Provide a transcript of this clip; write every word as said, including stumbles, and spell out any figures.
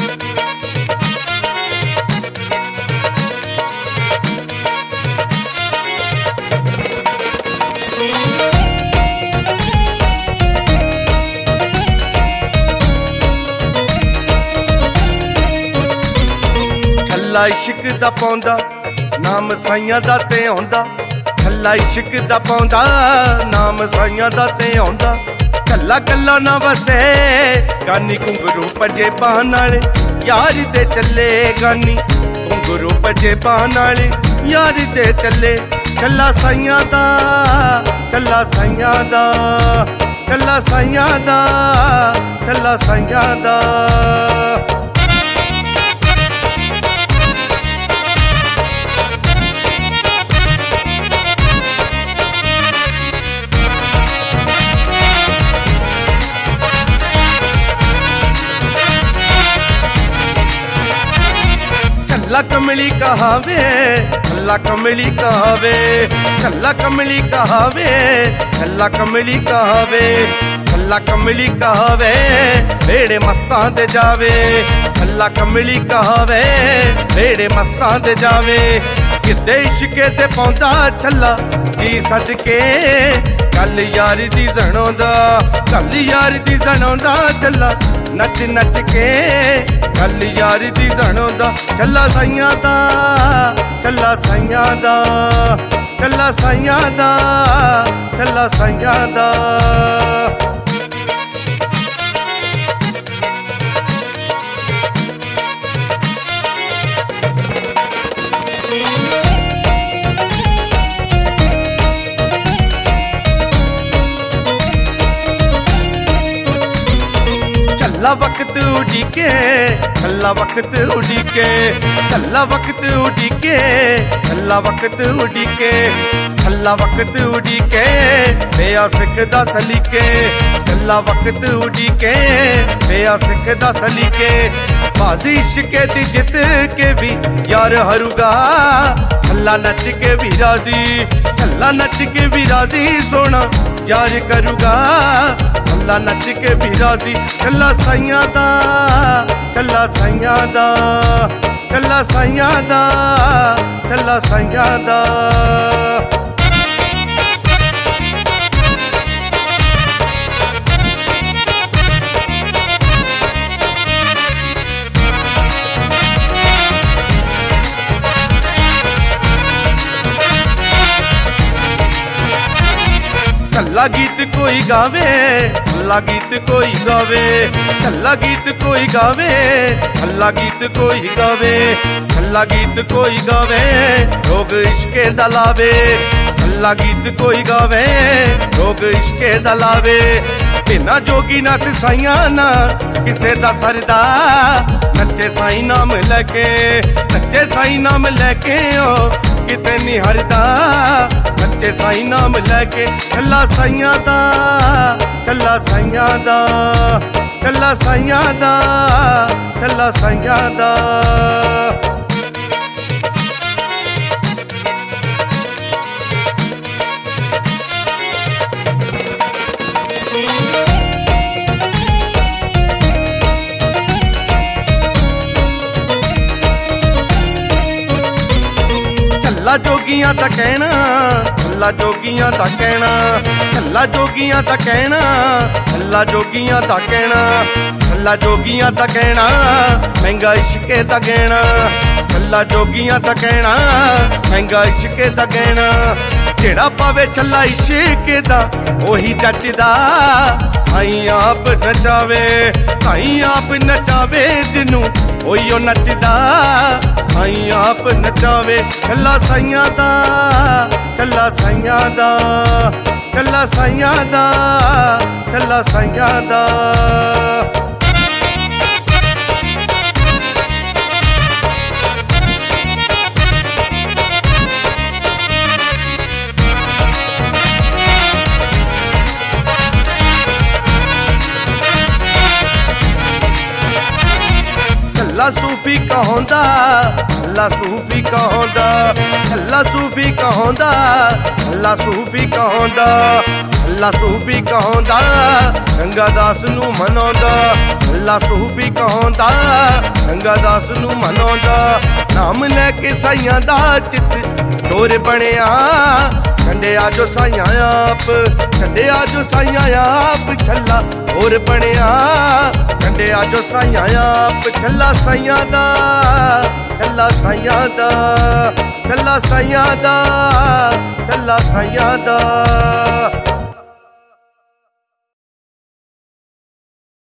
ਛੱਲਾ ਇਸ਼ਕ ਦਾ ਪਾਉਂਦਾ ਨਾਮ ਸਾਈਆਂ ਦਾ ਤੇ ਆਉਂਦਾ। ਛੱਲਾ ਇਸ਼ਕ ਦਾ ਪਾਉਂਦਾ ਨਾਮ ਸਾਈਆਂ ਦਾ ਤੇ ਆਉਂਦਾ। ਕੱਲਾ ਕੱਲਾ ਨਾ ਵਸੇ ਗਾਨੀ ਘੁੰਗਰੂ ਭਜੇ ਬਾਹ ਨਾਲੇ ਯਾਰੀ ਤੇ ਚੱਲੇ। ਗਾਨੀ ਘੁੰਗਰੂ ਭਜੇ ਬਾਹ ਨਾਲੇ ਯਾਰੀ ਤੇ ਚੱਲੇ। ਛੱਲਾ ਸਾਈਆਂ ਦਾ ਛੱਲਾ ਸਾਈਆਂ ਦਾ ਛੱਲਾ ਸਾਈਆਂ ਦਾ ਛੱਲਾ ਸਾਈਆਂ ਦਾ। छल्ला कमली कहावे छल्ला कमली कहावे छल्ला कमली कहावे छल्ला कमली कहावे छल्ला कमली कहावे बेड़े मस्तां दे जावे। छल्ला कमली कहावे बेड़े मस्तां दे जावे। किते इश्के ते पौंदा छल्ला जी सदके गल यारी दी जणोंदा गल यारी दी जणोंदा। छल्ला नच नच के गल यारी दी जणोंदा। छल्ला साइयां दा छल्ला साइयां दा छल्ला साइयां दा छल्ला साइयां दा। छल्ला वक्त उड़ीके छल्ला वक्त उड़ीके छल्ला वक्त उड़ीके छल्ला वक्त उड़ीके छल्ला वक्त उड़ीके बेया सिखदा सलीके। छल्ला वक्त उड़ीके बेया सिखदा सलीके। बाजी इश्के दी जित के भी यार हरूगा। छल्ला नच के भी राजी छल्ला नच के भी राजी सोना यार करूगा। छल्ला नच के भी राजी छल्ला साइयां दा छल्ला साइयां दा छल्ला साइयां दा छल्ला साइयां दा। छल्ला गीत कोई गावे छल्ला गीत कोई गावे छल्ला गीत कोई गावे छल्ला गीत कोई गावे छल्ला गीत कोई गावे लोग इश्के दा लावे। छल्ला गीत कोई गावे लोग इश्के दा लावे। बिना जोगी नाथ साइयां ना किसे दा सरदा। नच्चे साईं नाम लैके नच्चे साईं नाम लैके ओ किते नहीं हरदा। नच्चे साईं नाम लैके छल्ला साइयां दा छल्ला साइयां दा छल्ला साइयां दा छल्ला साइयां दा। छल्ला जोगियां दा कहना छल्ला जोगियां दा कहना छल्ला जोगियां दा कहना छल्ला जोगियां दा कहना छल्ला जोगियां दा कहना महंगा इश्के दा गहना। छल्ला जोगियां दा कहना महंगा इश्के दा गहना। जेड़ा पावे छल्ला इश्के दा ओही जचदा। साईं आप नचावे साईं आप नचावे जिनू ओही नचदा। साईं आप नचावे छल्ला साइयां दा छल्ला साइयां दा छल्ला साइयां दा छल्ला साइयां दा। छल्ला सूफी कहौंदा छल्ला सूफी कहौंदा छल्ला सूफी कहौंदा छल्ला सूफी कहौंदा छल्ला सूफी कहौंदा गंगा दास नू मनाउंदा। ਕੱਲਾ ਸੂਫੀ ਕਹਾਉਂਦਾ ਗੰਗਾ ਦਾਸ ਨੂੰ ਮਨਾਉਂਦਾ। ਨਾਮ ਲੈ ਕੇ ਸਾਈਆਂ ਦਾ ਚਿੱਤ ਚੋਰ ਬਣਿਆ, ਛੱਡਿਆ ਜੋ ਸਾਈਆਂ ਆਪ, ਛੱਡਿਆ ਜੋ ਸਾਈਆਂ ਆਪ ਛੱਲਾ ਹੋਰ ਬਣਿਆ, ਛੱਡਿਆ ਜੋ ਸਾਈਆਂ ਆਪ ਛੱਲਾ ਸਾਈਆਂ ਦਾ, ਛੱਲਾ ਸਾਈਆਂ ਦਾ, ਛੱਲਾ ਸਾਈਆਂ ਦਾ, ਛੱਲਾ ਸਾਈਆਂ ਦਾ।